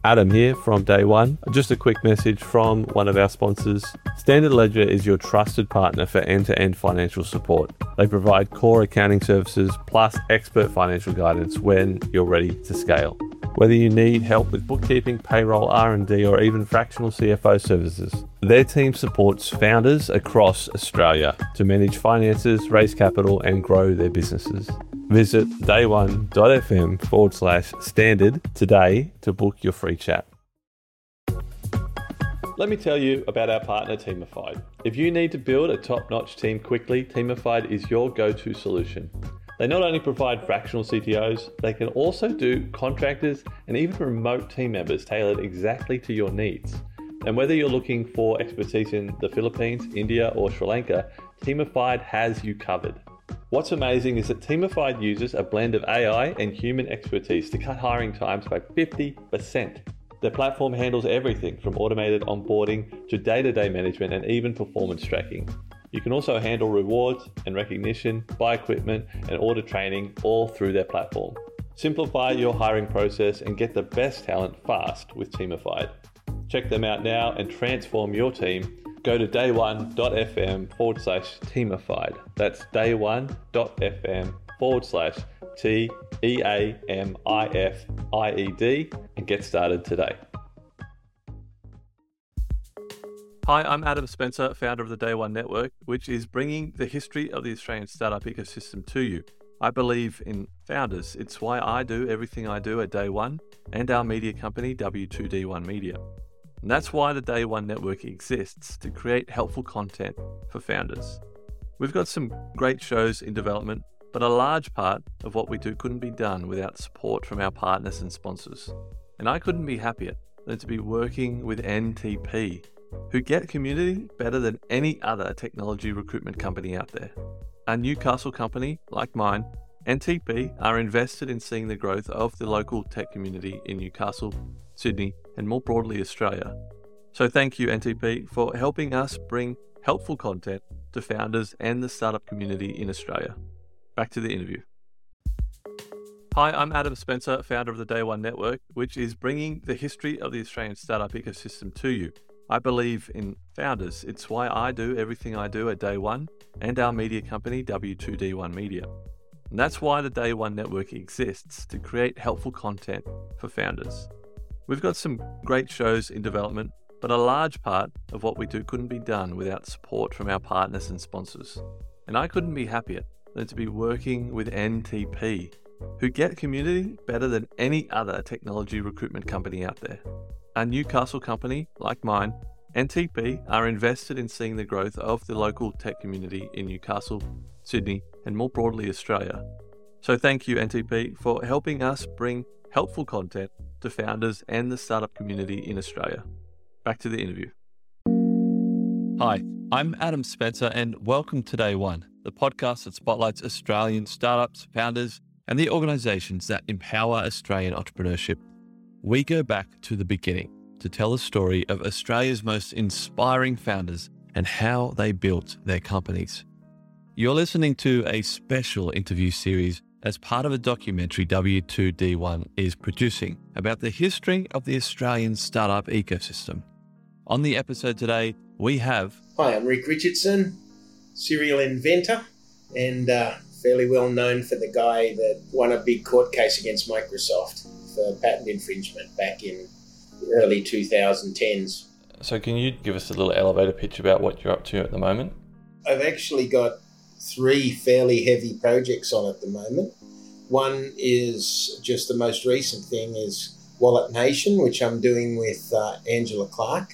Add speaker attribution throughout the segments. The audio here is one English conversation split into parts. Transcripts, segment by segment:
Speaker 1: Adam here from Day One. Just a quick message from one of our sponsors. Standard Ledger is your trusted partner for end-to-end financial support. They provide core accounting services plus expert financial guidance when you're ready to scale. Whether you need help with bookkeeping, payroll, R&D, or even fractional CFO services, their team supports founders across Australia to manage finances, raise capital, and grow their businesses. Visit day1.fm/standard today to book your free chat. Let me tell you about our partner, Teamified. If you need to build a top-notch team quickly, Teamified is your go-to solution. They not only provide fractional CTOs, they can also do contractors and even remote team members tailored exactly to your needs. And whether you're looking for expertise in the Philippines, India, or Sri Lanka, Teamified has you covered. What's amazing is that Teamified uses a blend of AI and human expertise to cut hiring times by 50%. Their platform handles everything from automated onboarding to day-to-day management and even performance tracking. You can also handle rewards and recognition, buy equipment, and order training all through their platform. Simplify your hiring process and get the best talent fast with Teamified. Check them out now and transform your team. Go to day1.fm/Teamified. That's day1.fm/TEAMIFIED and get started today. Hi, I'm Adam Spencer, founder of the Day One Network, which is bringing the history of the Australian startup ecosystem to you. I believe in founders. It's why I do everything I do at Day One and our media company, W2D1 Media. And that's why the Day One Network exists, to create helpful content for founders. We've got some great shows in development, but a large part of what we do couldn't be done without support from our partners and sponsors. And I couldn't be happier than to be working with NTP, who get community better than any other technology recruitment company out there. A Newcastle company like mine, NTP are invested in seeing the growth of the local tech community in Newcastle, Sydney, and more broadly Australia. So thank you, NTP, for helping us bring helpful content to founders and the startup community in Australia. Back to the interview. Hi, I'm Adam Spencer, founder of the Day One Network, which is bringing the history of the Australian startup ecosystem to you. I believe in founders. It's why I do everything I do at Day One and our media company, W2D1 Media. And that's why the Day One Network exists, to create helpful content for founders. We've got some great shows in development, but a large part of what we do couldn't be done without support from our partners and sponsors. And I couldn't be happier than to be working with NTP, who get community better than any other technology recruitment company out there. A Newcastle company like mine, NTP are invested in seeing the growth of the local tech community in Newcastle, Sydney, and more broadly Australia. So thank you, NTP, for helping us bring helpful content to founders and the startup community in Australia. Back to the interview. Hi, I'm Adam Spencer, and welcome to Day One, the podcast that spotlights Australian startups, founders, and the organisations that empower Australian entrepreneurship. We go back to the beginning to tell the story of Australia's most inspiring founders and how they built their companies. You're listening to a special interview series as part of a documentary W2D1 is producing about the history of the Australian startup ecosystem. On the episode today, we have...
Speaker 2: Hi, I'm Rick Richardson, serial inventor and fairly well known for the guy that won a big court case against Microsoft for patent infringement back in the early 2010s.
Speaker 1: So can you give us a little elevator pitch about what you're up to at the moment?
Speaker 2: I've actually got 3 fairly heavy projects on at the moment. One is just the most recent thing is Wallet Nation, which I'm doing with Angela Clark,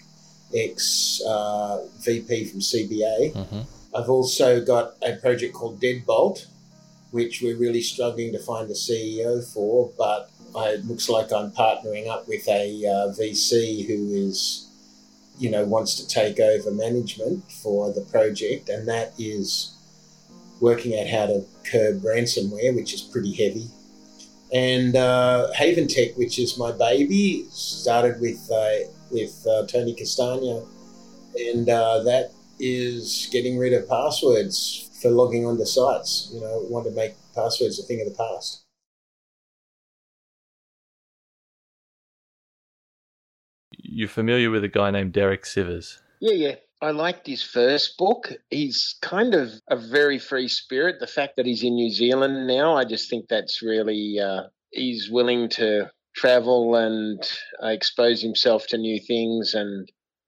Speaker 2: ex-VP from CBA. Mm-hmm. I've also got a project called Deadbolt, which we're really struggling to find a CEO for, but it looks like I'm partnering up with a VC who is, wants to take over management for the project, and that is working out how to curb ransomware, which is pretty heavy. And Haven Tech, which is my baby, started with Tony Castagna, and that is getting rid of passwords for logging onto sites. Want to make passwords a thing of the past.
Speaker 1: you're familiar with a guy named Derek Sivers.
Speaker 2: Yeah. I liked his first book. He's kind of a very free spirit. The fact that he's in New Zealand now, I just think that's really, he's willing to travel and expose himself to new things. And,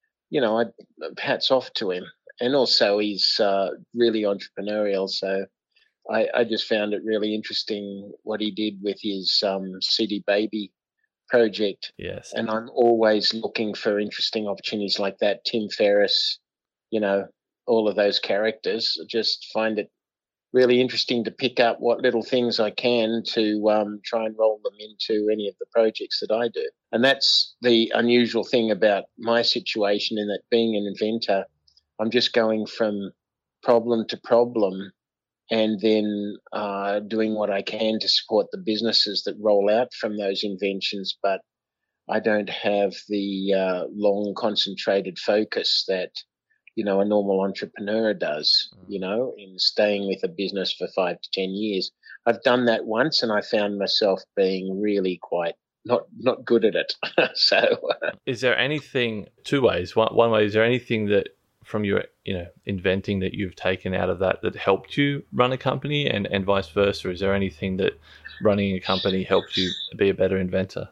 Speaker 2: hats off to him. And also he's really entrepreneurial. So I just found it really interesting what he did with his CD Baby project.
Speaker 1: Yes.
Speaker 2: And I'm always looking for interesting opportunities like that. Tim Ferriss, all of those characters. I just find it really interesting to pick up what little things I can to try and roll them into any of the projects that I do. And that's the unusual thing about my situation, in that being an inventor, I'm just going from problem to problem and then doing what I can to support the businesses that roll out from those inventions. But I don't have the long, concentrated focus that, a normal entrepreneur does, in staying with a business for 5 to 10 years. I've done that once and I found myself being really quite not good at it. So
Speaker 1: is there anything, two ways? One way, is there anything that from your, inventing that you've taken out of that helped you run a company, and vice versa? Is there anything that running a company helped you be a better inventor?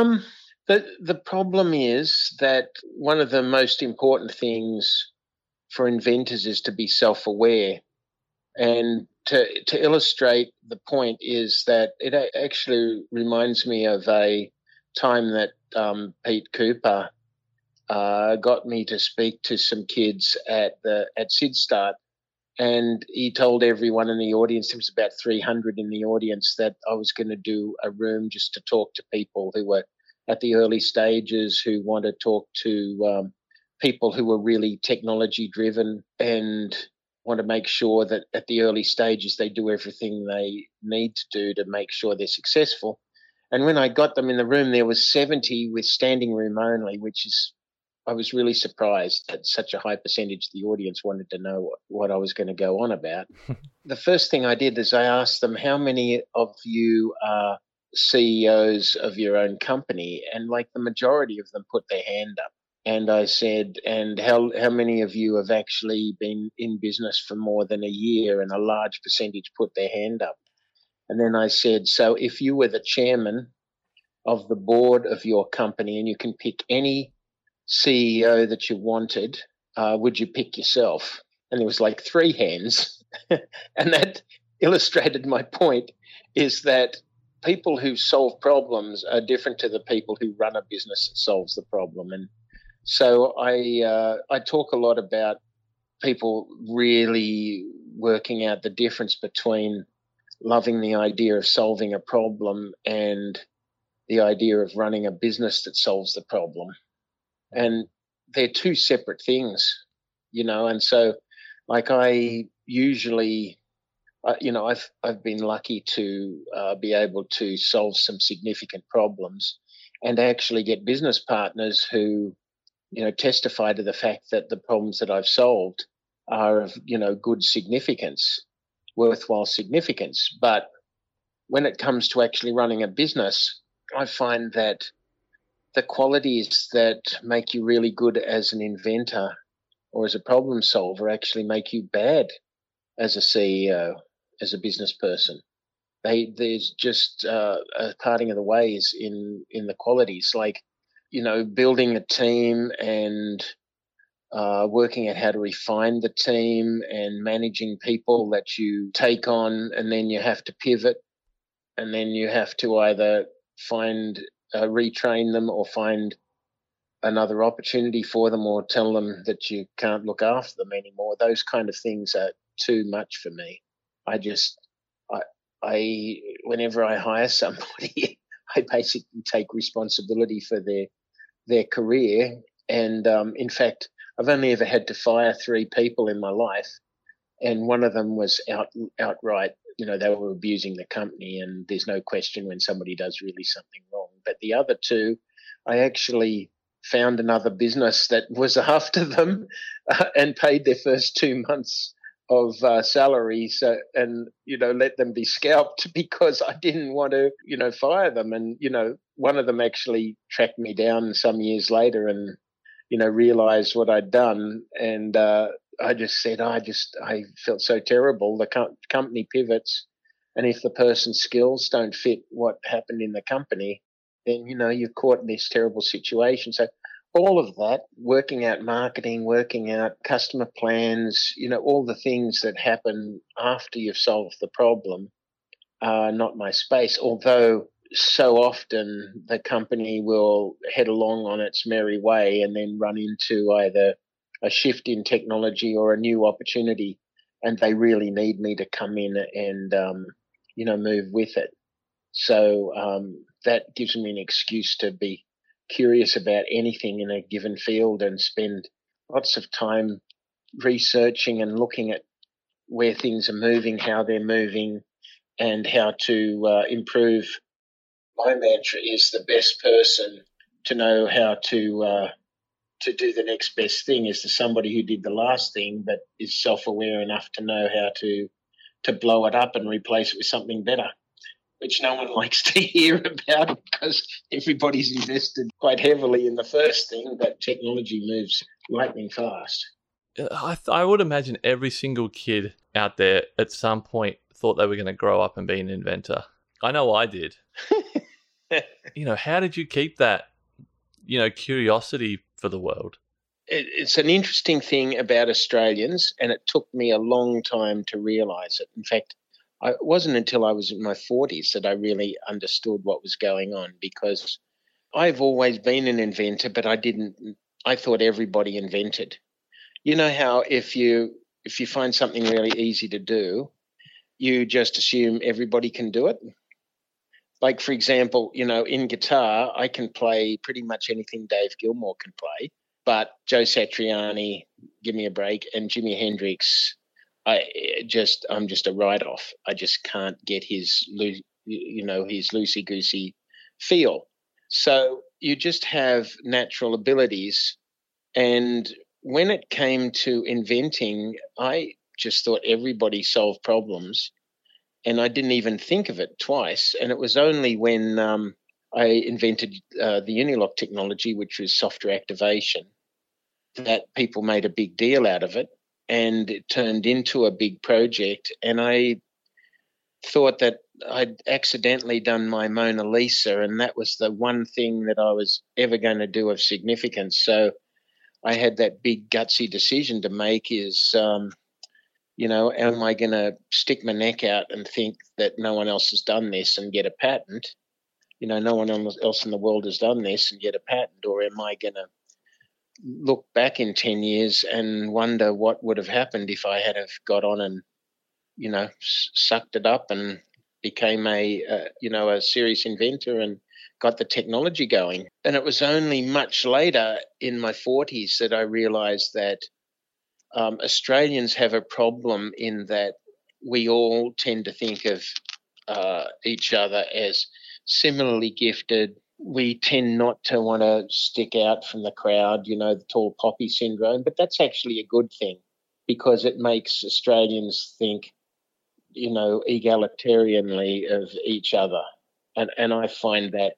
Speaker 2: The problem is that one of the most important things for inventors is to be self-aware. And to illustrate the point is that it actually reminds me of a time that Pete Cooper got me to speak to some kids at SidStart, and he told everyone in the audience, there was about 300 in the audience, that I was going to do a room just to talk to people who were at the early stages, who want to talk to people who were really technology driven and want to make sure that at the early stages they do everything they need to do to make sure they're successful. And when I got them in the room, there was 70 with standing room only, I was really surprised that such a high percentage of the audience wanted to know what I was going to go on about. The first thing I did is I asked them, how many of you are CEOs of your own company? And like the majority of them put their hand up. And I said, and how many of you have actually been in business for more than a year? And a large percentage put their hand up. And then I said, so if you were the chairman of the board of your company and you can pick any CEO that you wanted, would you pick yourself? And there was like 3 hands. And that illustrated my point, is that people who solve problems are different to the people who run a business that solves the problem. And so I talk a lot about people really working out the difference between loving the idea of solving a problem and the idea of running a business that solves the problem. And they're 2 separate things, and so like I usually, I've been lucky to be able to solve some significant problems and actually get business partners who, testify to the fact that the problems that I've solved are of, good significance, worthwhile significance. But when it comes to actually running a business, I find that the qualities that make you really good as an inventor or as a problem solver actually make you bad as a CEO, as a business person. There's just a parting of the ways in the qualities, like, building a team and working out how to refine the team and managing people that you take on, and then you have to pivot, and then you have to either retrain them or find another opportunity for them, or tell them that you can't look after them anymore. Those kind of things are too much for me. Whenever I hire somebody, I basically take responsibility for their career. And in fact, I've only ever had to fire 3 people in my life, and one of them was outright, they were abusing the company, and there's no question when somebody does really something wrong. But the other 2, I actually found another business that was after them and paid their first 2 months of salaries and, let them be scalped because I didn't want to, fire them. And, one of them actually tracked me down some years later and, realized what I'd done. And I just said, I felt so terrible. The company pivots. And if the person's skills don't fit what happened in the company, then, you're caught in this terrible situation. So all of that, working out marketing, working out customer plans, all the things that happen after you've solved the problem are not my space. Although so often the company will head along on its merry way and then run into either a shift in technology or a new opportunity, and they really need me to come in and, move with it. So that gives me an excuse to be curious about anything in a given field and spend lots of time researching and looking at where things are moving, how they're moving, and how to improve. My mantra is the best person to know how to do the next best thing is to somebody who did the last thing but is self-aware enough to know how to blow it up and replace it with something better, which no one likes to hear about because everybody's invested quite heavily in the first thing, but technology moves lightning fast.
Speaker 1: I would imagine every single kid out there at some point thought they were going to grow up and be an inventor. I know I did. How did you keep that, curiosity for the world?
Speaker 2: It's an interesting thing about Australians, and it took me a long time to realise it. In fact, it wasn't until I was in my 40s that I really understood what was going on, because I've always been an inventor, but I thought everybody invented. You know how if you find something really easy to do, you just assume everybody can do it? Like, for example, in guitar, I can play pretty much anything Dave Gilmour can play, but Joe Satriani, give me a break, and Jimi Hendrix, I'm just a write-off. I just can't get his loosey-goosey feel. So you just have natural abilities. And when it came to inventing, I just thought everybody solved problems, and I didn't even think of it twice. And it was only when I invented the Unilock technology, which was software activation, that people made a big deal out of it, and it turned into a big project. And I thought that I'd accidentally done my Mona Lisa, and that was the one thing that I was ever going to do of significance. So I had that big gutsy decision to make is, am I going to stick my neck out and think that no one else has done this and get a patent? No one else in the world has done this and get a patent, or am I going to look back in 10 years and wonder what would have happened if I had have got on and, sucked it up and became a serious inventor and got the technology going. And it was only much later in my 40s that I realized that Australians have a problem in that we all tend to think of each other as similarly gifted. We tend not to want to stick out from the crowd, the tall poppy syndrome, but that's actually a good thing because it makes Australians think, egalitarianly of each other. And I find that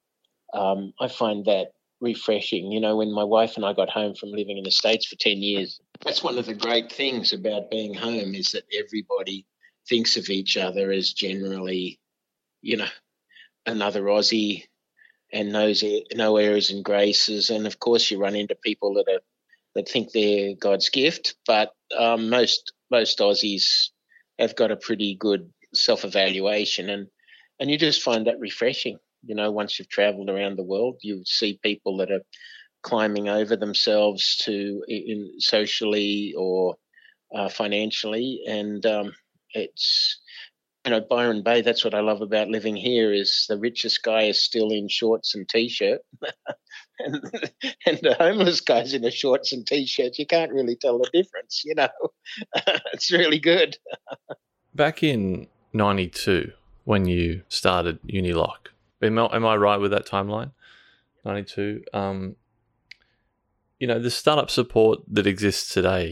Speaker 2: refreshing. When my wife and I got home from living in the States for 10 years, that's one of the great things about being home is that everybody thinks of each other as generally, another Aussie and knows no errors and graces. And of course, you run into people that think they're God's gift, but most Aussies have got a pretty good self-evaluation, and you just find that refreshing. Once you've travelled around the world, you see people that are climbing over themselves in socially or financially, and it's Byron Bay. That's what I love about living here is the richest guy is still in shorts and t-shirt, and the homeless guy's in a shorts and t-shirts. You can't really tell the difference. It's really good.
Speaker 1: Back in '92, when you started Unilock. Am I right with that timeline? 92. The startup support that exists today,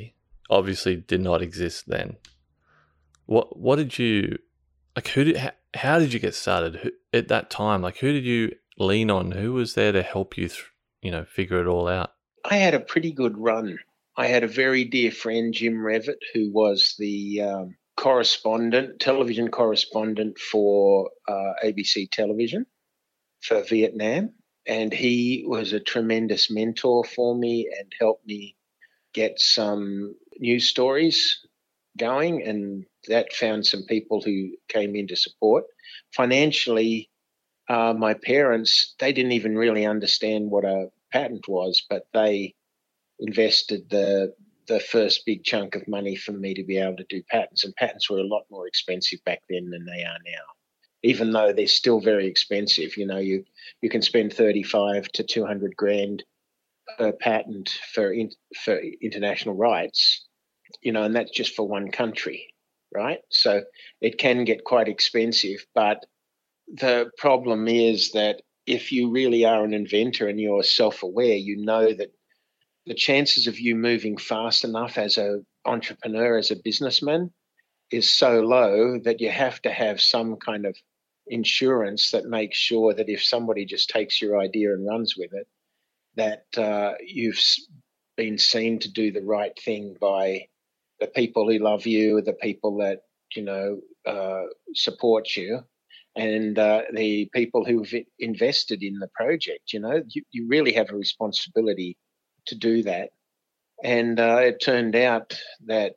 Speaker 1: obviously did not exist then. What did you like? How did you get started at that time? Like, who did you lean on? Who was there to help you, figure it all out?
Speaker 2: I had a pretty good run. I had a very dear friend, Jim Revitt, who was the television correspondent for ABC Television for Vietnam. And he was a tremendous mentor for me and helped me get some news stories going. And that found some people who came in to support. Financially, my parents, they didn't even really understand what a patent was, but they invested the first big chunk of money for me to be able to do patents. And patents were a lot more expensive back then than they are now, even though they're still very expensive. You can spend 35 to 200 grand per patent for international rights, and that's just for one country, right? So it can get quite expensive. But the problem is that if you really are an inventor and you're self-aware, you know that the chances of you moving fast enough as an entrepreneur, as a businessman, is so low that you have to have some kind of insurance that makes sure that if somebody just takes your idea and runs with it, that you've been seen to do the right thing by the people who love you, the people that support you, and the people who've invested in the project. You really have a responsibility to do that. And it turned out that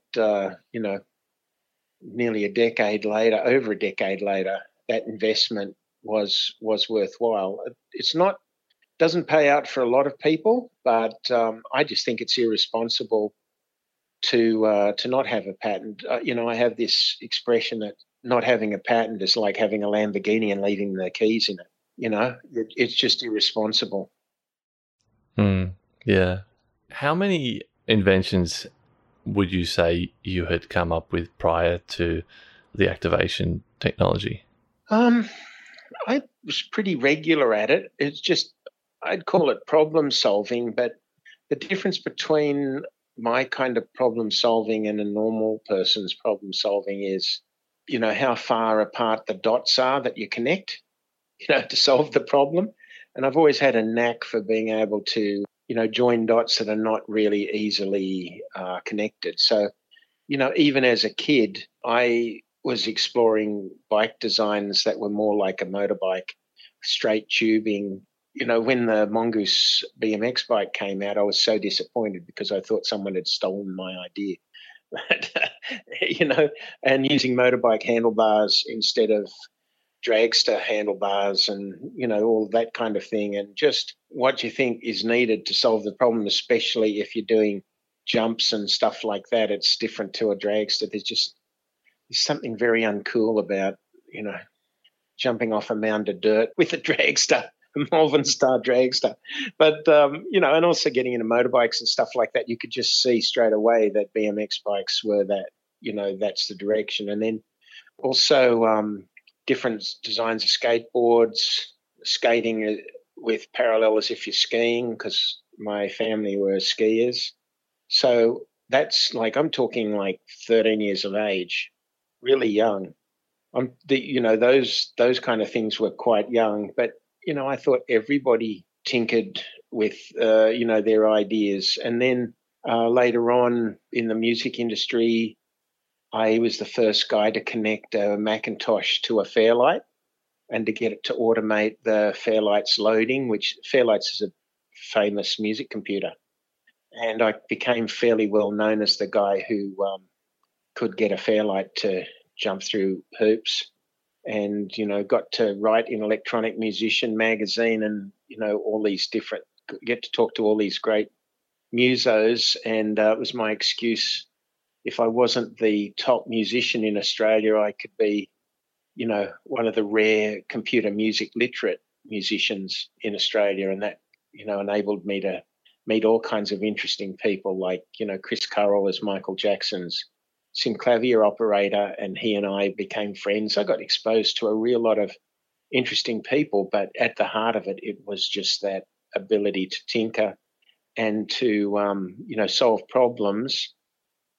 Speaker 2: nearly over a decade later, that investment was worthwhile. Doesn't pay out for a lot of people, but I just think it's irresponsible to not have a patent. I have this expression that not having a patent is like having a Lamborghini and leaving the keys in it. It's just irresponsible.
Speaker 1: Yeah. How many inventions would you say you had come up with prior to the activation technology?
Speaker 2: I was pretty regular at it. It's just, I'd call it problem solving, but the difference between my kind of problem solving and a normal person's problem solving is, how far apart the dots are that you connect, to solve the problem. And I've always had a knack for being able to, join dots that are not really easily connected. So, even as a kid, I was exploring bike designs that were more like a motorbike, straight tubing. When the Mongoose BMX bike came out, I was so disappointed because I thought someone had stolen my idea. And using motorbike handlebars instead of dragster handlebars and, all that kind of thing. And just what you think is needed to solve the problem, especially if you're doing jumps and stuff like that. It's different to a dragster. There's something very uncool about, jumping off a mound of dirt with a dragster, a Malvern Star dragster. But, and also getting into motorbikes and stuff like that, you could just see straight away that BMX bikes were that, that's the direction. And then also different designs of skateboards, skating with parallel as if you're skiing, because my family were skiers. So that's I'm talking like 13 years of age, really young. Those kind of things were quite young, but I thought everybody tinkered with their ideas. And then later on in the music industry, I was the first guy to connect a Macintosh to a Fairlight and to get it to automate the Fairlight's loading, which Fairlight's is a famous music computer. And I became fairly well known as the guy who could get a Fairlight to jump through hoops, and, got to write in Electronic Musician magazine and, all these different, get to talk to all these great musos. And it was my excuse. If I wasn't the top musician in Australia, I could be, one of the rare computer music literate musicians in Australia. And that, enabled me to meet all kinds of interesting people like, Chris Carroll as Michael Jackson's synclavier operator, and he and I became friends. I got exposed to a real lot of interesting people, but at the heart of it, it was just that ability to tinker and to, solve problems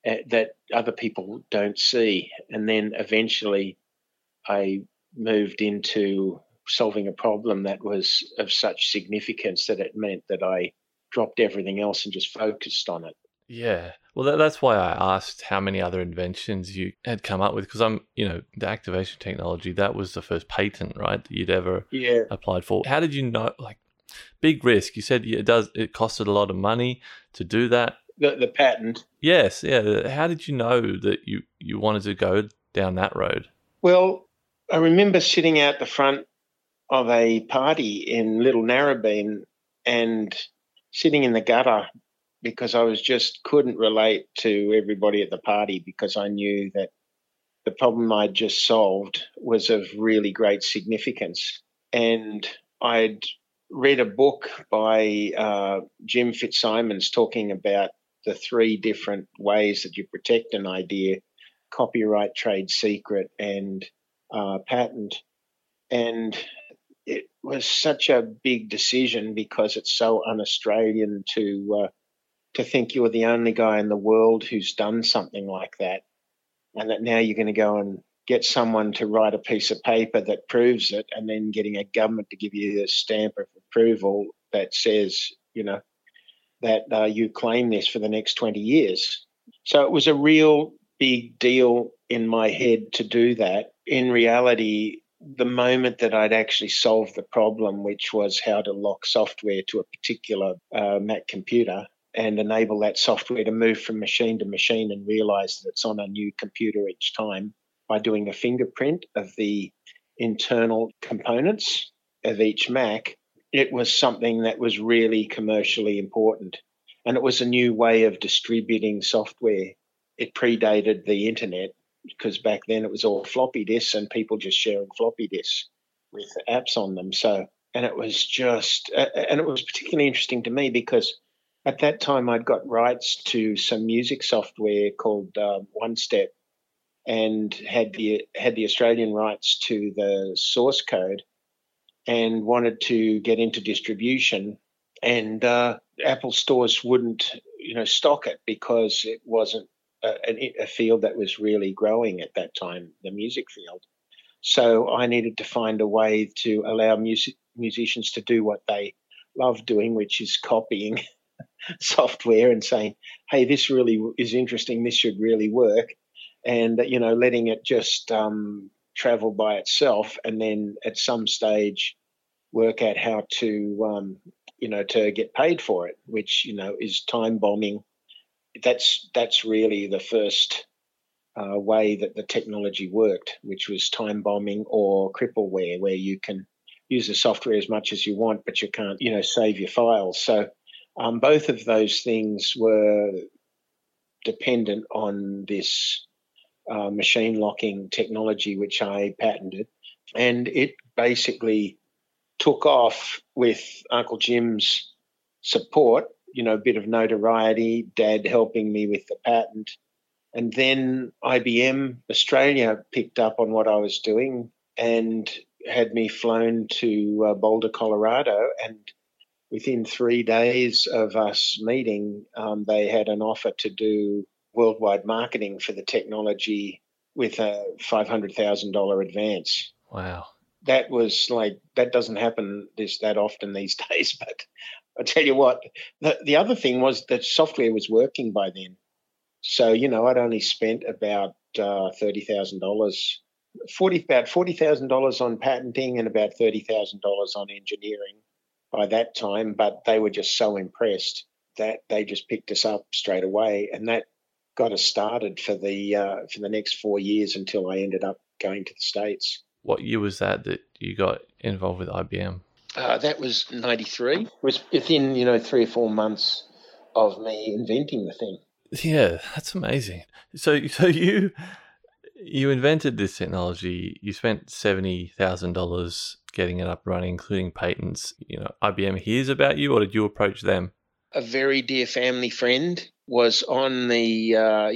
Speaker 2: that other people don't see. And then eventually I moved into solving a problem that was of such significance that it meant that I dropped everything else and just focused on it.
Speaker 1: Yeah. Well, that's why I asked how many other inventions you had come up with, because the activation technology, that was the first patent, right, that you'd ever
Speaker 2: Yeah.
Speaker 1: applied for. How did you know, like, big risk? You said it costed a lot of money to do that.
Speaker 2: The patent.
Speaker 1: Yes, yeah. How did you know that you wanted to go down that road?
Speaker 2: Well, I remember sitting out the front of a party in Little Narrabeen and sitting in the gutter because I couldn't relate to everybody at the party, because I knew that the problem I'd just solved was of really great significance. And I'd read a book by Jim Fitzsimons talking about the 3 different ways that you protect an idea: copyright, trade secret, and patent. And it was such a big decision because it's so un-Australian to think you're the only guy in the world who's done something like that, and that now you're going to go and get someone to write a piece of paper that proves it, and then getting a government to give you a stamp of approval that says, that you claim this for the next 20 years. So it was a real big deal in my head to do that. In reality, the moment that I'd actually solved the problem, which was how to lock software to a particular Mac computer and enable that software to move from machine to machine and realize that it's on a new computer each time by doing a fingerprint of the internal components of each Mac, it was something that was really commercially important. And it was a new way of distributing software. It predated the internet, because back then it was all floppy disks and people just sharing floppy disks with apps on them. And it was particularly interesting to me because at that time I'd got rights to some music software called One Step, and had the Australian rights to the source code, and wanted to get into distribution. And Apple stores wouldn't, stock it because it wasn't a field that was really growing at that time, the music field. So I needed to find a way to allow musicians to do what they love doing, which is copying software and saying, hey, this really is interesting, this should really work, and letting it just travel by itself, and then at some stage work out how to to get paid for it, which is time bombing. That's really the first way that the technology worked, which was time bombing or crippleware, where you can use the software as much as you want, but you can't save your files. So both of those things were dependent on this machine locking technology, which I patented. And it basically took off with Uncle Jim's support, a bit of notoriety, Dad helping me with the patent. And then IBM Australia picked up on what I was doing and had me flown to Boulder, Colorado. And within 3 days of us meeting, they had an offer to do worldwide marketing for the technology with a $500,000 advance.
Speaker 1: Wow.
Speaker 2: That was that doesn't happen that often these days. But I tell you what, the other thing was that software was working by then. So, I'd only spent about $30,000, about $40,000 on patenting and about $30,000 on engineering by that time. But they were just so impressed that they just picked us up straight away, and that got us started for the next 4 years until I ended up going to the States.
Speaker 1: What year was that you got involved with IBM?
Speaker 2: That was 93. It was within 3 or 4 months of me inventing the thing.
Speaker 1: Yeah, that's amazing. So you invented this technology. You spent $70,000 getting it up running, including patents. IBM hears about you, or did you approach them?
Speaker 2: A very dear family friend was on the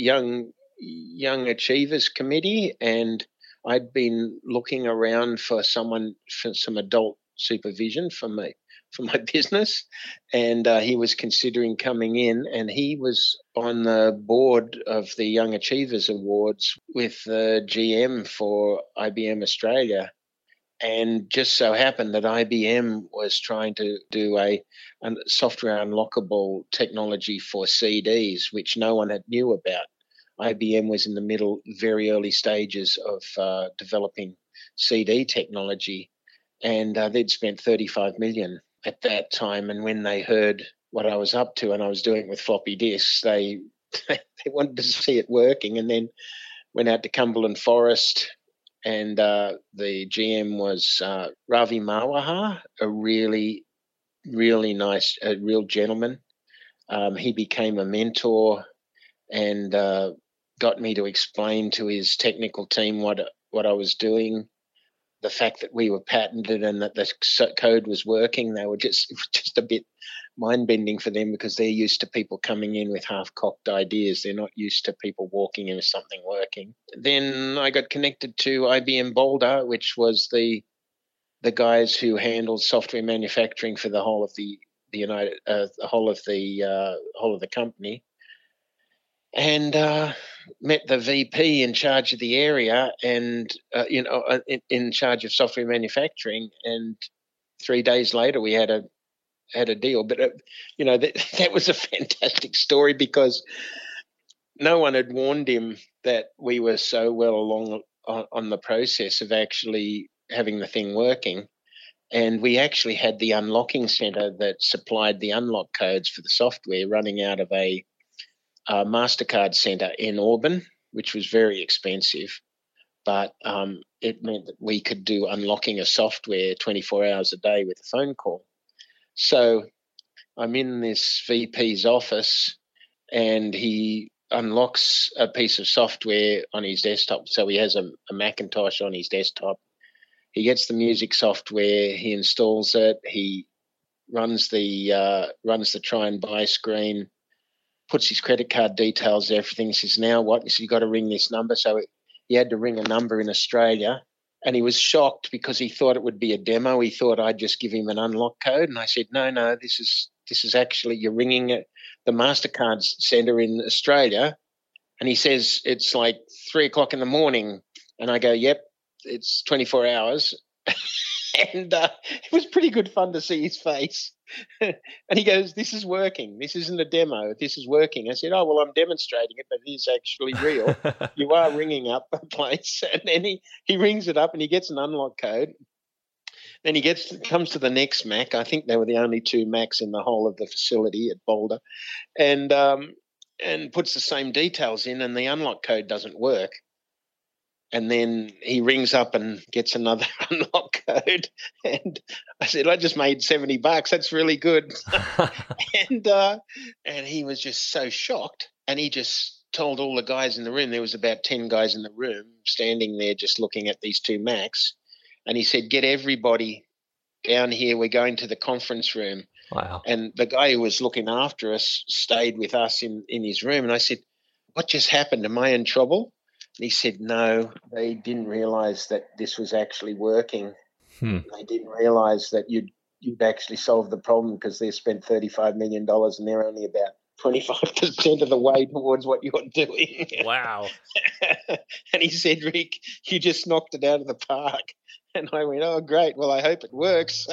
Speaker 2: Young Achievers Committee, and I'd been looking around for some adult supervision for for my business, and he was considering coming in, and he was on the board of the Young Achievers Awards with the GM for IBM Australia. And just so happened that IBM was trying to do a software unlockable technology for CDs, which no one had knew about. IBM was in the middle, very early stages of developing CD technology, and they'd spent $35 million at that time. And when they heard what I was up to, and I was doing it with floppy disks, they wanted to see it working, and then went out to Cumberland Forest. And the GM was Ravi Marwaha, a really, really nice, a real gentleman. He became a mentor and got me to explain to his technical team what I was doing, the fact that we were patented and that the code was working. They were just a bit mind-bending for them, because they're used to people coming in with half-cocked ideas. They're not used to people walking in with something working. Then I got connected to IBM Boulder, which was the guys who handled software manufacturing for the whole of the whole of the company, and met the VP in charge of the area, and in charge of software manufacturing. And 3 days later, we had a deal. But that was a fantastic story, because no one had warned him that we were so well along on the process of actually having the thing working. And we actually had the unlocking center that supplied the unlock codes for the software running out of a MasterCard center in Auburn, which was very expensive. But it meant that we could do unlocking of software 24 hours a day with a phone call. So I'm in this VP's office, and he unlocks a piece of software on his desktop. So he has a Macintosh on his desktop. He gets the music software, he installs it, he runs the try and buy screen, puts his credit card details, everything. He says, now what? He said, you got to ring this number. So he had to ring a number in Australia, and he was shocked because he thought it would be a demo. He thought I'd just give him an unlock code. And I said, no, this is actually, you're ringing the MasterCard center in Australia. And he says, it's like 3:00 in the morning. And I go, yep, it's 24 hours. And it was pretty good fun to see his face. And he goes, this is working. This isn't a demo. This is working. I said, oh, well, I'm demonstrating it, but it is actually real. You are ringing up a place. And then he rings it up, and he gets an unlock code. Then he comes to the next Mac. I think they were the only 2 Macs in the whole of the facility at Boulder, and puts the same details in, and the unlock code doesn't work. And then he rings up and gets another unlock code. And I said, I just made $70. That's really good. And he was just so shocked. And he just told all the guys in the room, there was about 10 guys in the room standing there just looking at these 2 Macs. And he said, get everybody down here. We're going to the conference room.
Speaker 1: Wow.
Speaker 2: And the guy who was looking after us stayed with us in his room. And I said, what just happened? Am I in trouble? And he said, no, they didn't realize that this was actually working. They didn't realize that you'd actually solved the problem, because they spent $35 million and they're only about 25% of the way towards what you're doing.
Speaker 1: Wow.
Speaker 2: And he said, Rick, you just knocked it out of the park. And I went, oh, great. Well, I hope it works.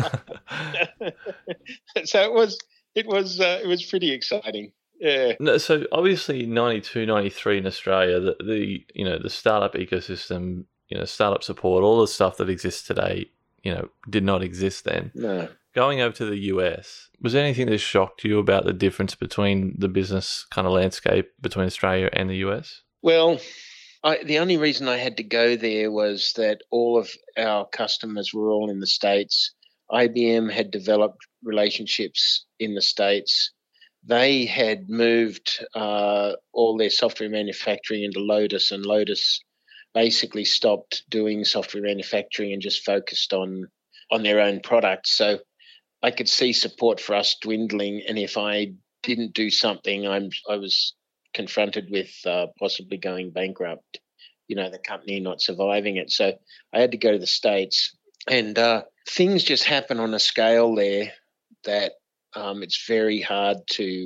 Speaker 2: So it was pretty exciting. Yeah.
Speaker 1: No, so obviously 92, 93 in Australia, the startup ecosystem, startup support, all the stuff that exists today, did not exist then.
Speaker 2: No.
Speaker 1: Going over to the US, was there anything that shocked you about the difference between the business kind of landscape between Australia and the US?
Speaker 2: Well, the only reason I had to go there was that all of our customers were all in the States. IBM had developed relationships in the States. They had moved all their software manufacturing into Lotus, and Lotus basically stopped doing software manufacturing and just focused on their own products. So I could see support for us dwindling, and if I didn't do something, I was confronted with possibly going bankrupt, the company not surviving it. So I had to go to the States. And things just happen on a scale there that it's very hard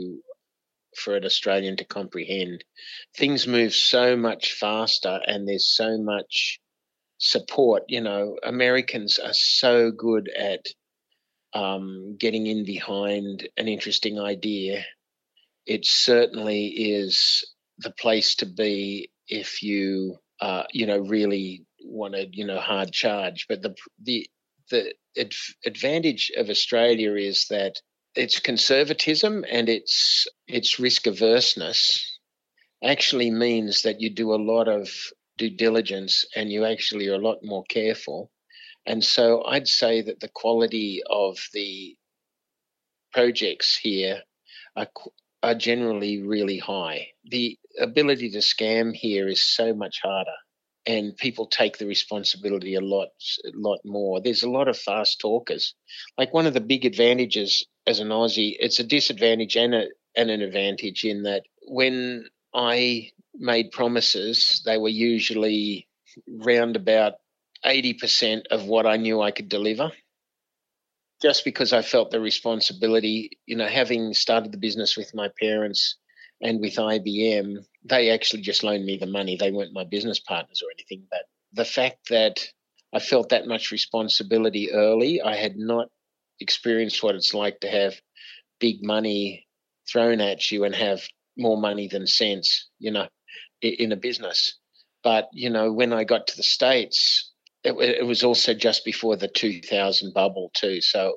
Speaker 2: for an Australian to comprehend. Things move so much faster, and there's so much support. Americans are so good at getting in behind an interesting idea. It certainly is the place to be if you, really want to, hard charge. But the advantage of Australia is that its conservatism and its risk averseness actually means that you do a lot of due diligence and you actually are a lot more careful. And so I'd say that the quality of the projects here are generally really high. The ability to scam here is so much harder, and people take the responsibility a lot more. There's a lot of fast talkers. Like, one of the big advantages as an Aussie, it's a disadvantage and an advantage in that when I made promises, they were usually round about 80% of what I knew I could deliver. Just because I felt the responsibility, having started the business with my parents and with IBM, they actually just loaned me the money. They weren't my business partners or anything. But the fact that I felt that much responsibility early, I had not experienced what it's like to have big money thrown at you and have more money than sense, in a business. But, when I got to the States, it was also just before the 2000 bubble too. So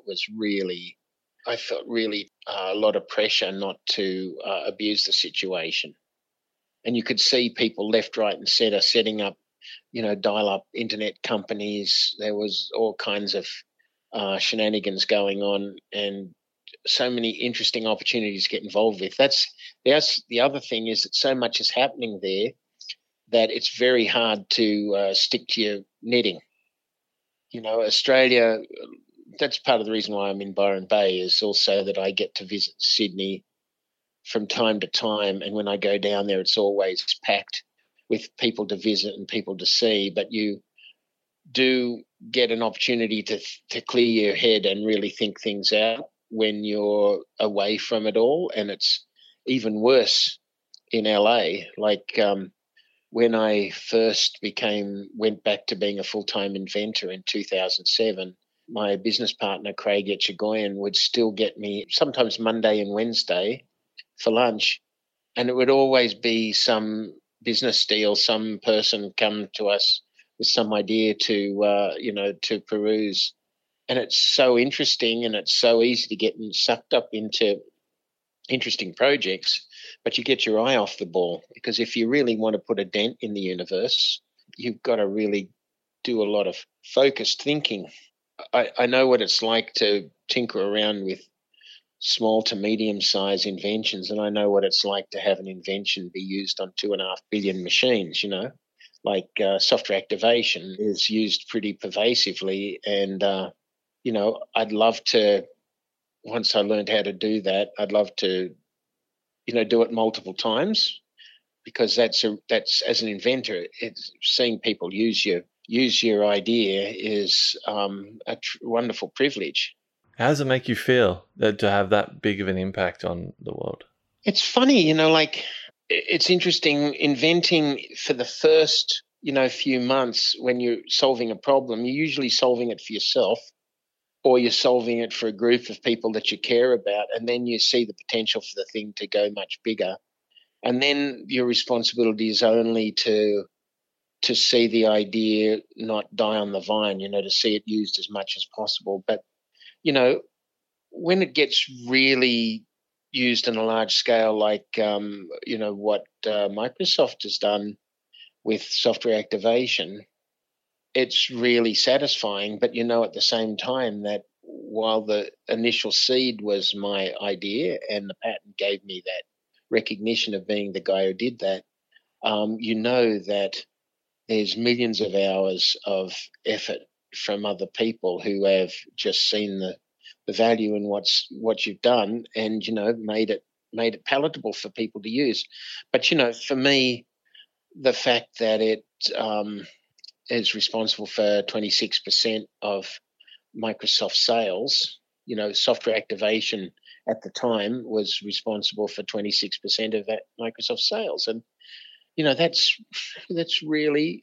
Speaker 2: I felt really a lot of pressure not to abuse the situation. And you could see people left, right and centre setting up, dial-up internet companies. There was all kinds of shenanigans going on, and so many interesting opportunities to get involved with. That's the other thing, is that so much is happening there that it's very hard to stick to your knitting. Australia, that's part of the reason why I'm in Byron Bay, is also that I get to visit Sydney from time to time. And when I go down there, it's always packed with people to visit and people to see. But you do get an opportunity to clear your head and really think things out when you're away from it all. And it's even worse in LA. Like, when I first went back to being a full-time inventor in 2007, my business partner, Craig Etchegoyen, would still get me sometimes Monday and Wednesday for lunch. And it would always be some business deal, some person come to us with some idea to peruse. And it's so interesting, and it's so easy to get sucked up into interesting projects, but you get your eye off the ball, because if you really want to put a dent in the universe, you've got to really do a lot of focused thinking. I know what it's like to tinker around with small to medium-sized inventions, and I know what it's like to have an invention be used on 2.5 billion machines, like software activation is used pretty pervasively. And, I'd love to, once I learned how to do that, I'd love to, do it multiple times, because that's as an inventor, it's seeing people use your idea is a wonderful privilege.
Speaker 1: How does it make you feel to have that big of an impact on the world?
Speaker 2: It's funny, like, it's interesting inventing for the first, few months. When you're solving a problem, you're usually solving it for yourself, or you're solving it for a group of people that you care about, and then you see the potential for the thing to go much bigger. And then your responsibility is only to see the idea not die on the vine, to see it used as much as possible. But, when it gets really used on a large scale, like, what Microsoft has done with software activation, it's really satisfying. But at the same time, that while the initial seed was my idea and the patent gave me that recognition of being the guy who did that, that there's millions of hours of effort from other people who have just seen the value in what you've done, and made it palatable for people to use. But for me, the fact that it is responsible for 26% of Microsoft sales. Software activation at the time was responsible for 26% of that Microsoft sales, and that's really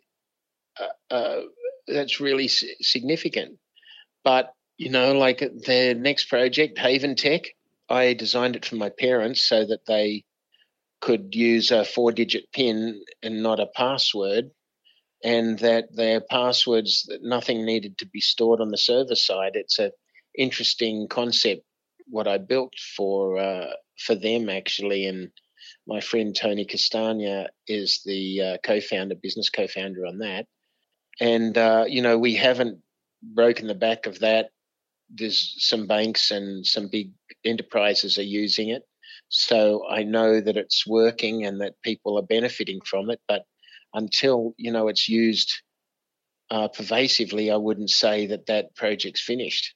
Speaker 2: significant. But like the next project, Haven Tech, I designed it for my parents so that they could use a 4-digit PIN and not a password, and that their passwords, nothing needed to be stored on the server side. It's an interesting concept what I built for them actually, and my friend Tony Castagna is the business co-founder on that. And we haven't broken the back of that. There's some banks and some big enterprises are using it. So I know that it's working and that people are benefiting from it. But until, it's used pervasively, I wouldn't say that project's finished,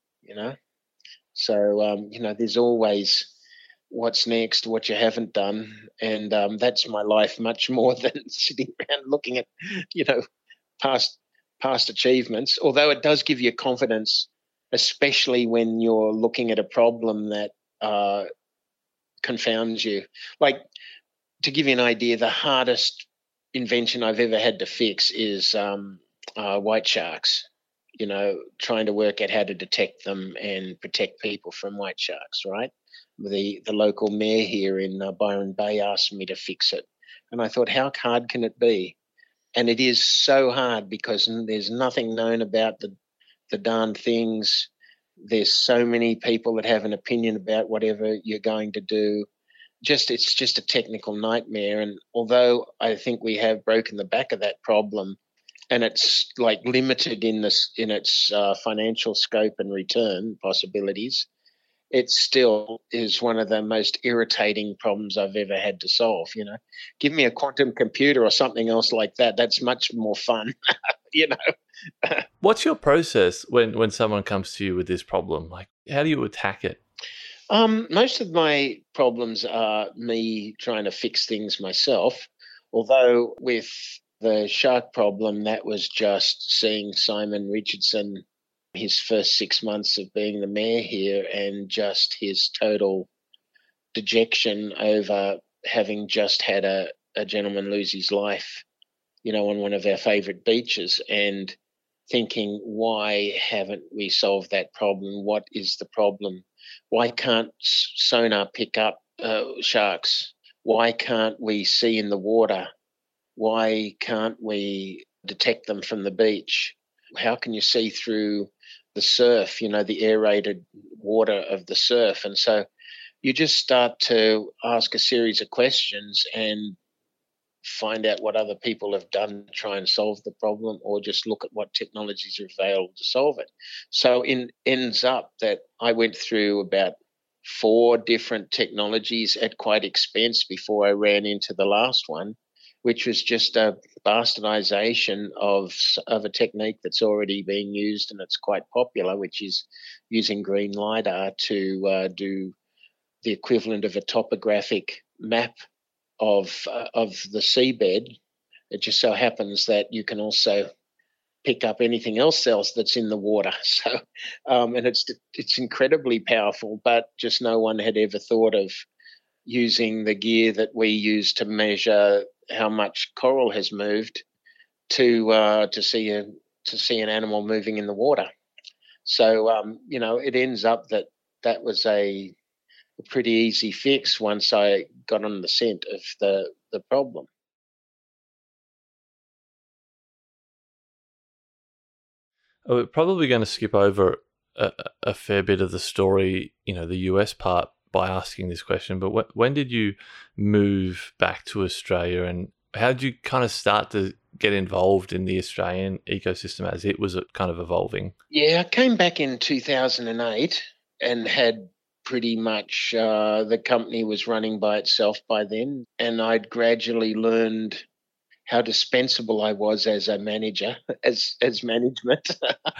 Speaker 2: So, there's always what's next, what you haven't done. And that's my life much more than sitting around looking at, past achievements, although it does give you confidence, especially when you're looking at a problem that confounds you. Like, to give you an idea, the hardest invention I've ever had to fix is white sharks, trying to work out how to detect them and protect people from white sharks, right? The local mayor here in Byron Bay asked me to fix it. And I thought, how hard can it be? And it is so hard because there's nothing known about the darn things. There's so many people that have an opinion about whatever you're going to do. It's just a technical nightmare. And although I think we have broken the back of that problem, and it's like limited in its financial scope and return possibilities, it still is one of the most irritating problems I've ever had to solve. Give me a quantum computer or something else like that. That's much more fun.
Speaker 1: What's your process when someone comes to you with this problem? Like, how do you attack it?
Speaker 2: Most of my problems are me trying to fix things myself. Although with the shark problem, that was just seeing Simon Richardson, his first 6 months of being the mayor here, and just his total dejection over having just had a gentleman lose his life, on one of our favourite beaches, and thinking, why haven't we solved that problem? What is the problem? Why can't sonar pick up sharks? Why can't we see in the water? Why can't we detect them from the beach? How can you see through the surf, the aerated water of the surf? And so you just start to ask a series of questions and find out what other people have done to try and solve the problem, or just look at what technologies are available to solve it. So it ends up that I went through about 4 different technologies at quite expense before I ran into the last one, which was just a bastardization of a technique that's already being used and it's quite popular, which is using green LiDAR to do the equivalent of a topographic map of the seabed. It just so happens that you can also pick up anything else that's in the water. So, and it's incredibly powerful, but just no one had ever thought of using the gear that we use to measure how much coral has moved to see an animal moving in the water. So it ends up that was a pretty easy fix once I got on the scent of the problem.
Speaker 1: We're probably going to skip over a fair bit of the story, the US part, by asking this question, but when did you move back to Australia, and how did you kind of start to get involved in the Australian ecosystem as it was kind of evolving?
Speaker 2: Yeah, I came back in 2008 and had pretty much the company was running by itself by then, and I'd gradually learned how dispensable I was as a manager, as management.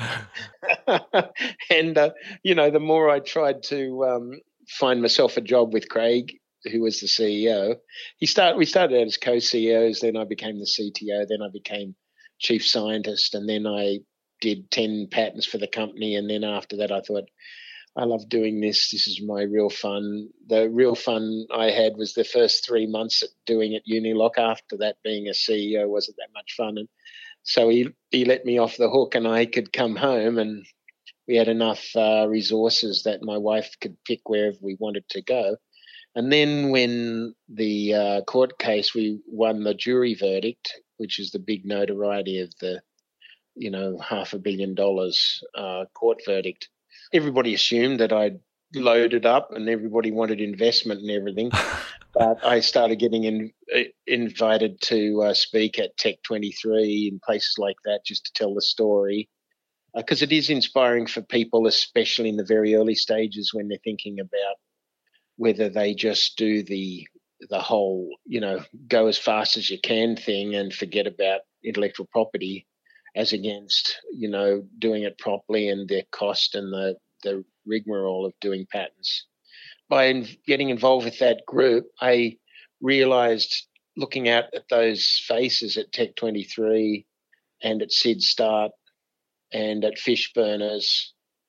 Speaker 2: And the more I tried to find myself a job with Craig, who was the CEO, we started out as co-CEOs. Then I became the CTO. Then I became chief scientist, and then I did 10 patents for the company. And then after that, I thought, I love doing this. This is my real fun. The real fun I had was the first 3 months doing it Unilock. After that, being a CEO wasn't that much fun. And so he let me off the hook, and I could come home, and we had enough resources that my wife could pick wherever we wanted to go. And then when the court case, we won the jury verdict, which is the big notoriety of the, $500 million court verdict. Everybody assumed that I'd loaded up and everybody wanted investment and everything. But I started getting invited to speak at Tech 23 and places like that, just to tell the story. Because it is inspiring for people, especially in the very early stages when they're thinking about whether they just do the whole, go as fast as you can thing and forget about intellectual property, as against, doing it properly and their cost and the rigmarole of doing patents. By getting involved with that group, I realised, looking at those faces at Tech 23 and at Sid Start and at Fishburners,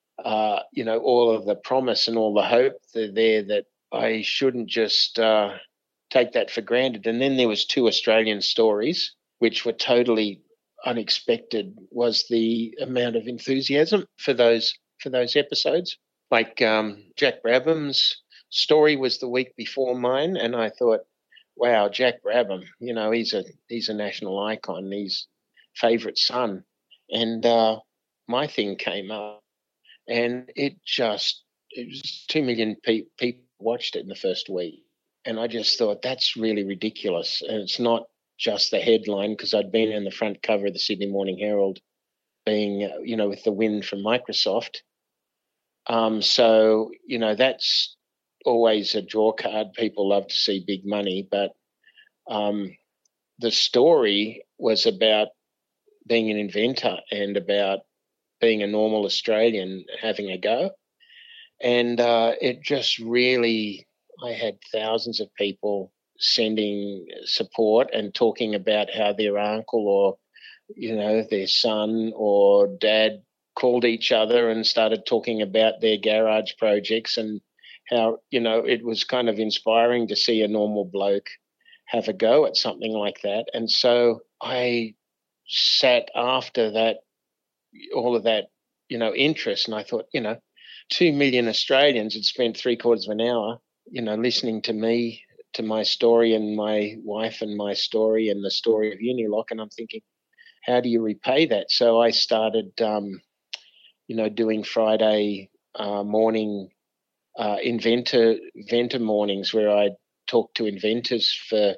Speaker 2: all of the promise and all the hope there, that I shouldn't just take that for granted. And then there was 2 Australian stories, which were totally unexpected, was the amount of enthusiasm for those episodes. Like Jack Brabham's story was the week before mine, and I thought, wow, Jack Brabham, he's a national icon, he's favourite son. And my thing came up, and it was 2 million people watched it in the first week. And I just thought, that's really ridiculous. And it's not just the headline, because I'd been in the front cover of the Sydney Morning Herald, being, with the win from Microsoft. So, that's always a draw card. People love to see big money. But the story was about being an inventor and about being a normal Australian having a go. And it just really, I had thousands of people sending support and talking about how their uncle or, their son or dad called each other and started talking about their garage projects, and how, it was kind of inspiring to see a normal bloke have a go at something like that. And so I sat after that, all of that, interest, and I thought, 2 million Australians had spent 3/4 of an hour, listening to me, to my story and my wife and my story and the story of Unilock. And I'm thinking, how do you repay that? So I started, doing Friday morning inventor mornings, where I talk to inventors for,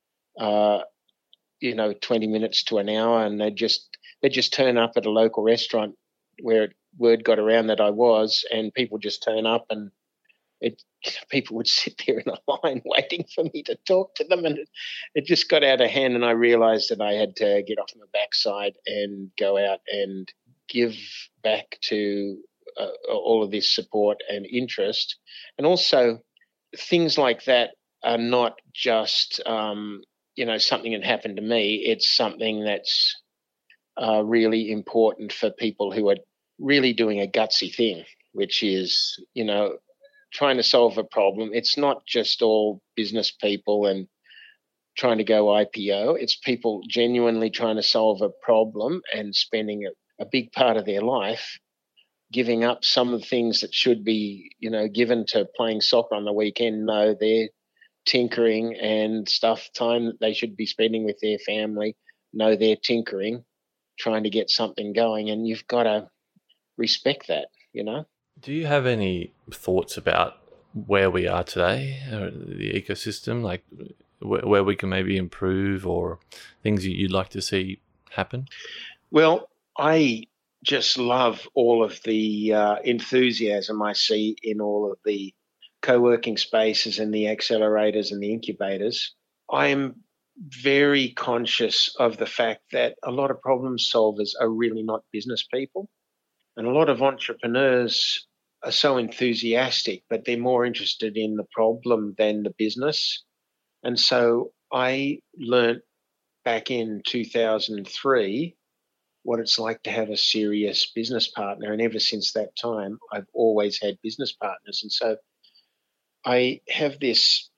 Speaker 2: 20 minutes to an hour, and they just turn up at a local restaurant where word got around that I was, and people just turn up, and people would sit there in a line waiting for me to talk to them, and it just got out of hand. And I realised that I had to get off my backside and go out and give back to all of this support and interest. And also, things like that are not just something that happened to me. It's something that's really important for people who are really doing a gutsy thing, which is, trying to solve a problem. It's not just all business people and trying to go IPO. It's people genuinely trying to solve a problem and spending a big part of their life giving up some of the things that should be, given to playing soccer on the weekend. No, they're tinkering and time that they should be spending with their family. No, they're tinkering, trying to get something going, and you've got to respect that,
Speaker 1: Do you have any thoughts about where we are today, the ecosystem, like where we can maybe improve, or things you'd like to see happen?
Speaker 2: Well, I just love all of the enthusiasm I see in all of the co-working spaces and the accelerators and the incubators. I'm very conscious of the fact that a lot of problem solvers are really not business people. And a lot of entrepreneurs are so enthusiastic, but they're more interested in the problem than the business. And so I learnt back in 2003 what it's like to have a serious business partner. And ever since that time, I've always had business partners. And so I have this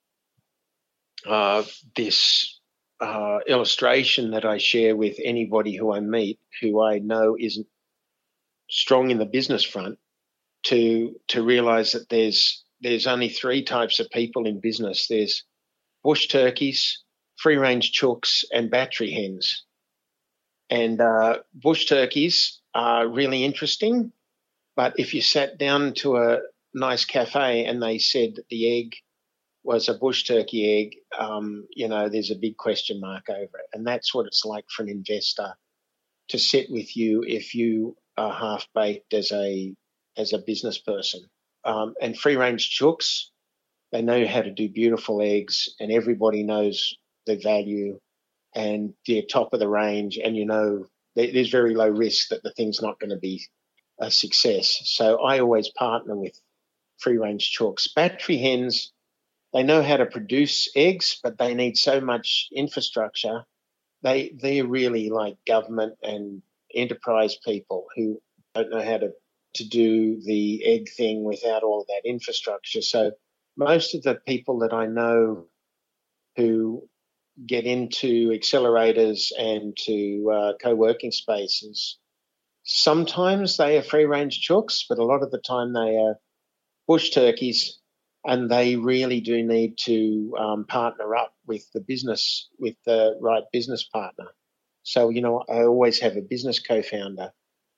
Speaker 2: illustration that I share with anybody who I meet who I know isn't strong in the business front, to realize that there's only three types of people in business. There's bush turkeys, free-range chooks, and battery hens. And bush turkeys are really interesting, but if you sat down to a nice cafe and they said that the egg was a bush turkey egg, there's a big question mark over it. And that's what it's like for an investor to sit with you if you are half-baked as a business person. And free-range chooks, they know how to do beautiful eggs, and everybody knows the value, and they're top of the range, and there's very low risk that the thing's not going to be a success. So I always partner with free-range chooks. Battery hens, they know how to produce eggs, but they need so much infrastructure. They're really like government and enterprise people who don't know how to do the egg thing without all that infrastructure. So most of the people that I know who get into accelerators and to co-working spaces, sometimes they are free-range chooks, but a lot of the time they are bush turkeys, and they really do need to partner up with the right business partner. So, I always have a business co-founder.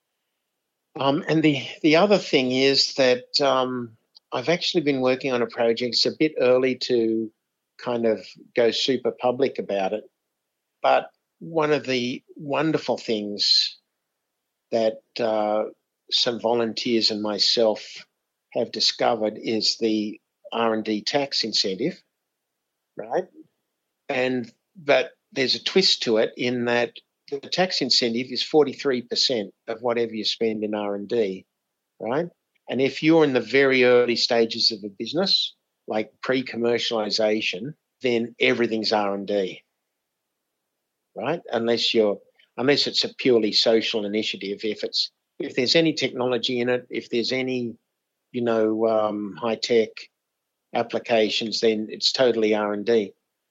Speaker 2: And the other thing is that I've actually been working on a project. It's a bit early to kind of go super public about it, but one of the wonderful things that some volunteers and myself have discovered is the R&D tax incentive, right? But there's a twist to it in that the tax incentive is 43% of whatever you spend in R&D, right? And if you're in the very early stages of a business, like pre-commercialization, then everything's R&D, right? Unless it's a purely social initiative. If there's any technology in it, if there's any, high-tech applications, then it's totally R&D.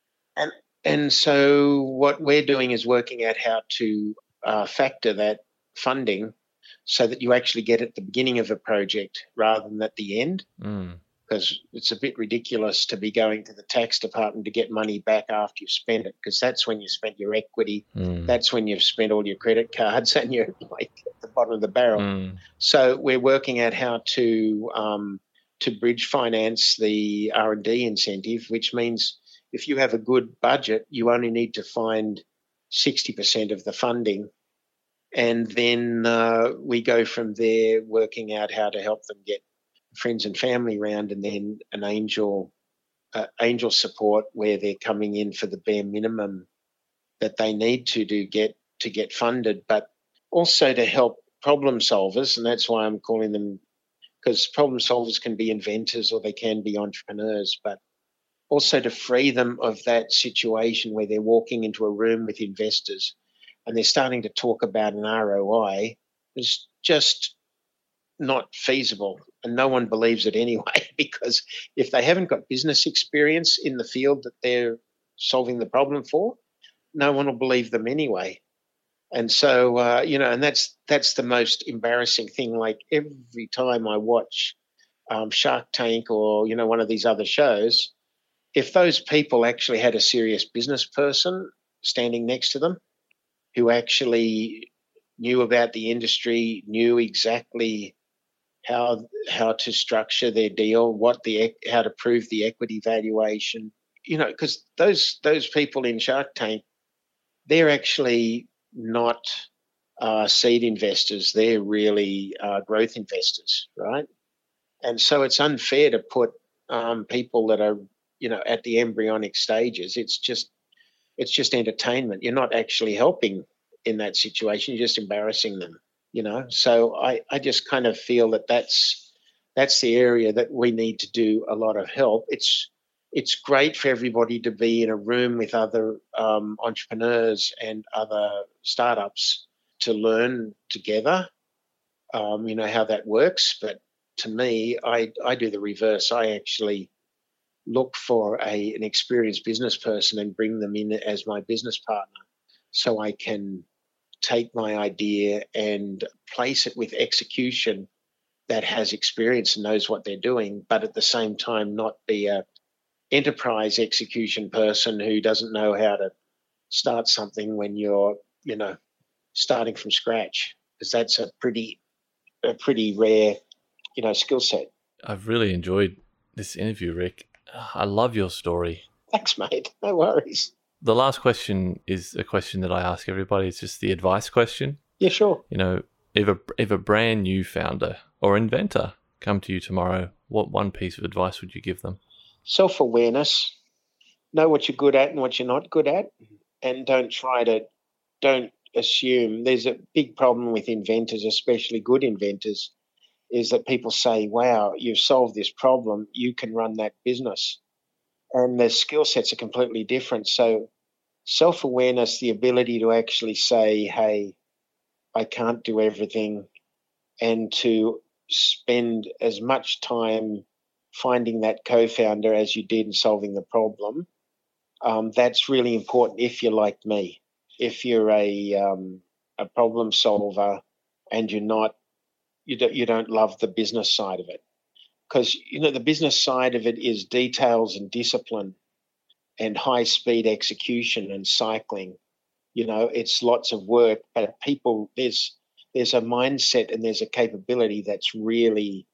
Speaker 2: And so what we're doing is working out how to factor that funding so that you actually get at the beginning of a project rather than at the end. Because it's a bit ridiculous to be going to the tax department to get money back after you've spent it, because that's when you spent your equity. That's when you've spent all your credit cards and you're like at the bottom of the barrel. So we're working out how to bridge finance the R&D incentive, which means if you have a good budget, you only need to find 60% of the funding. And then we go from there, working out how to help them get friends and family round, and then an angel support where they're coming in for the bare minimum that they need to get funded, but also to help problem solvers. And that's why I'm calling them, because problem solvers can be inventors or they can be entrepreneurs, but also to free them of that situation where they're walking into a room with investors and they're starting to talk about an ROI. It's just not feasible, and no one believes it anyway, because if they haven't got business experience in the field that they're solving the problem for, no one will believe them anyway. And so, and that's the most embarrassing thing. Like every time I watch Shark Tank or, one of these other shows, if those people actually had a serious business person standing next to them who actually knew about the industry, knew exactly how to structure their deal, how to prove the equity valuation, because those people in Shark Tank, they're actually not seed investors. They're really growth investors, right? And so it's unfair to put people that are, at the embryonic stages. It's just entertainment. You're not actually helping in that situation. You're just embarrassing them. So I just kind of feel that that's the area that we need to do a lot of help. It's great for everybody to be in a room with other entrepreneurs and other startups to learn together, how that works. But to me, I do the reverse. I actually look for an experienced business person and bring them in as my business partner so I can take my idea and place it with execution that has experience and knows what they're doing, but at the same time not be a enterprise execution person who doesn't know how to start something when you're, starting from scratch, because that's a pretty rare, skill set.
Speaker 1: I've really enjoyed this interview, Rick. I love your story.
Speaker 2: Thanks, mate. No worries.
Speaker 1: The last question is a question that I ask everybody. It's just the advice question.
Speaker 2: Yeah, sure.
Speaker 1: If a brand new founder or inventor come to you tomorrow, what one piece of advice would you give them?
Speaker 2: Self-awareness. Know what you're good at and what you're not good at, and don't assume. There's a big problem with inventors, especially good inventors, is that people say, wow, you've solved this problem, you can run that business. And their skill sets are completely different. So self-awareness, the ability to actually say, hey, I can't do everything, and to spend as much time finding that co-founder as you did in solving the problem. That's really important if you're like me. If you're a problem solver and you don't love the business side of it. Because, the business side of it is details and discipline and high-speed execution and cycling. It's lots of work, but people, there's a mindset and there's a capability that's really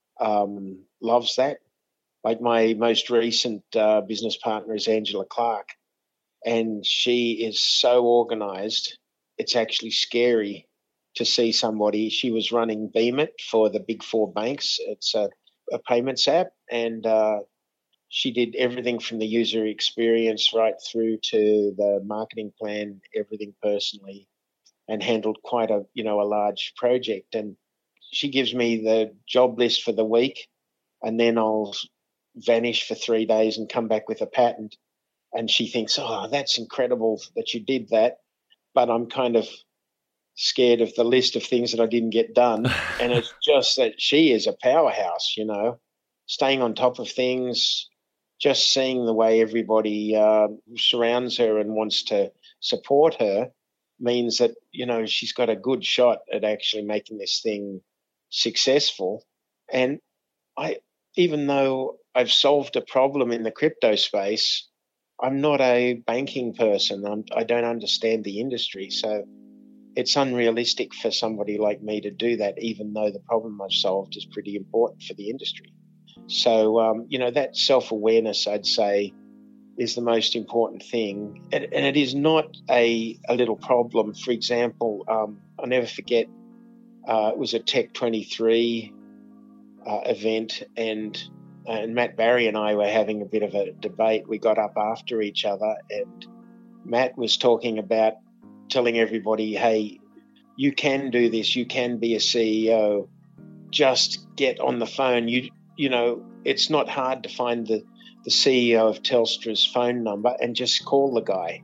Speaker 2: loves that. Like my most recent business partner is Angela Clark, and she is so organized, it's actually scary to see somebody. She was running Beemit for the big four banks. It's a payments app, and she did everything from the user experience right through to the marketing plan, everything personally, and handled quite a large project. And she gives me the job list for the week, and then I'll vanish for 3 days and come back with a patent. And she thinks, oh, that's incredible that you did that. But I'm kind of scared of the list of things that I didn't get done. And it's just that she is a powerhouse, staying on top of things, just seeing the way everybody surrounds her and wants to support her means that, she's got a good shot at actually making this thing successful. And even though I've solved a problem in the crypto space, I'm not a banking person. I don't understand the industry. So it's unrealistic for somebody like me to do that, even though the problem I've solved is pretty important for the industry. So, that self-awareness, I'd say, is the most important thing. And it is not a little problem. For example, I'll never forget, it was a Tech 23 event, and Matt Barry and I were having a bit of a debate. We got up after each other, and Matt was talking about telling everybody, hey, you can do this, you can be a CEO, just get on the phone. It's not hard to find the CEO of Telstra's phone number and just call the guy.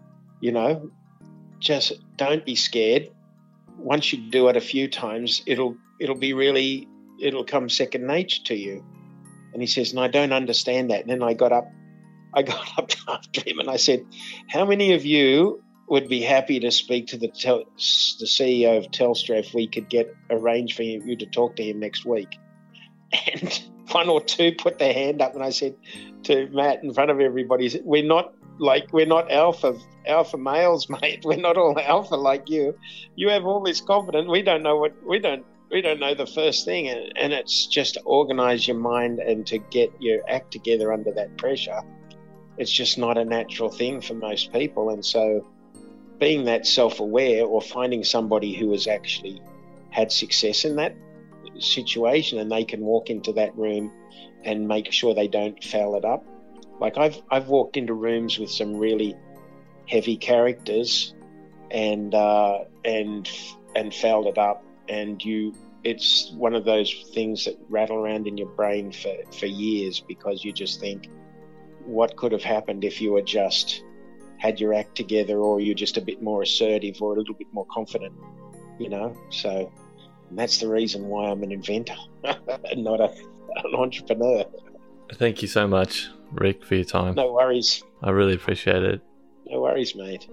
Speaker 2: Just don't be scared. Once you do it a few times, it'll come second nature to you. And he says, and I don't understand that. And then I got up after him and I said, how many of you would be happy to speak to the CEO of Telstra if we could arrange for you to talk to him next week? And one or two put their hand up, and I said to Matt in front of everybody, we're not alpha males, mate. We're not all alpha like you. You have all this confidence. We don't know the first thing, and it's just to organize your mind and to get your act together under that pressure. It's just not a natural thing for most people. And so being that self-aware, or finding somebody who has actually had success in that situation and they can walk into that room and make sure they don't foul it up. Like I've walked into rooms with some really heavy characters and fouled it up, and it's one of those things that rattle around in your brain for years, because you just think, what could have happened if you had just had your act together, or you're just a bit more assertive or a little bit more confident? So that's the reason why I'm an inventor, not an entrepreneur.
Speaker 1: Thank you so much, Rick, for your time.
Speaker 2: No worries.
Speaker 1: I really appreciate it.
Speaker 2: No worries, mate.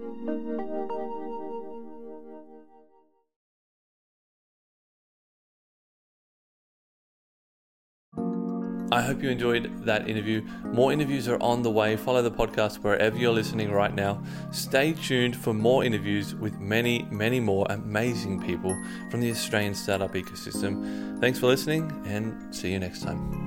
Speaker 1: I hope you enjoyed that interview. More interviews are on the way. Follow the podcast wherever you're listening right now. Stay tuned for more interviews with many, many more amazing people from the Australian startup ecosystem. Thanks for listening, and see you next time.